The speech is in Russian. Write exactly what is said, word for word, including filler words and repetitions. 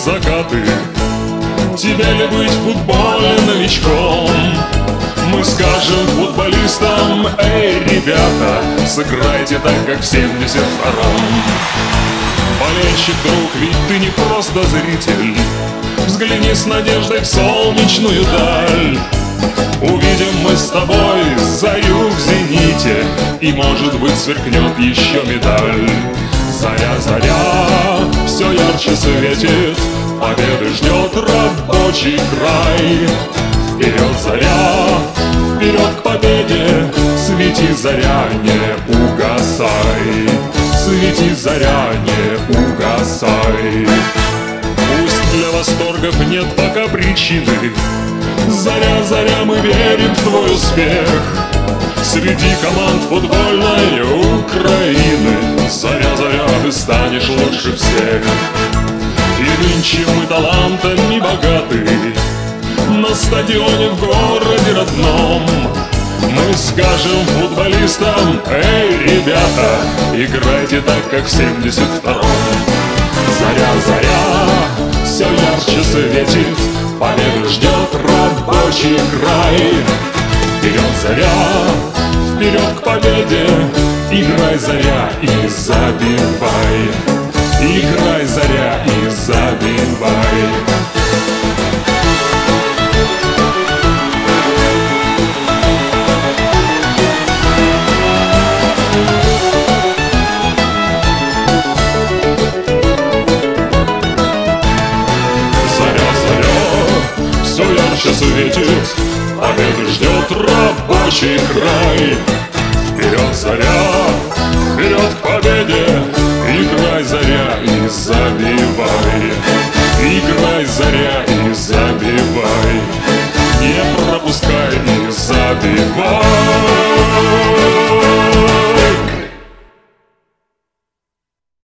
закаты. Тебе ли быть в футболе новичком? Мы скажем футболистам: эй, ребята, сыграйте так, как в семьдесят втором. Болельщик, друг, ведь ты не просто зритель. Взгляни с надеждой в солнечную даль. Увидим мы с тобой зарю в зените, и, может быть, сверкнет еще медаль. Заря, заря, все ярче светит, победы ждет рабочий край. Вперед, заря, вперед к победе, свети, заря, не угасай. Свети, заря, не угасай. Пусть для восторгов нет пока причины. Заря, заря, мы верим в твой успех. Среди команд футбольной Украины заря, заря, ты станешь лучше всех. И нынче мы талантами богаты. На стадионе в городе родном мы скажем футболистам: эй, ребята, играйте так, как в семьдесят втором. Заря, заря, все ярче светит, победу ждет рабочий край. Вперед, заря, вперед к победе, играй, заря, и забивай. Играй, заря, и забивай. Все ярче светит, победу ждет рабочий край.